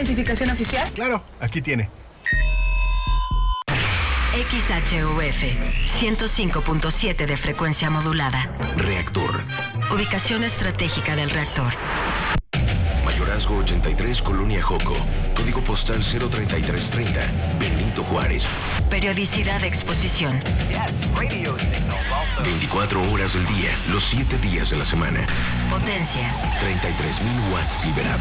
identificación oficial? Claro, aquí tiene. XHUF 105.7 de frecuencia modulada. Reactor. Ubicación estratégica del reactor. Mayorazgo 83, Colonia Joco. Código postal 03330, Benito Juárez. Periodicidad de exposición. 24 horas del día, los 7 días de la semana. Potencia. 33,000 watts liberados.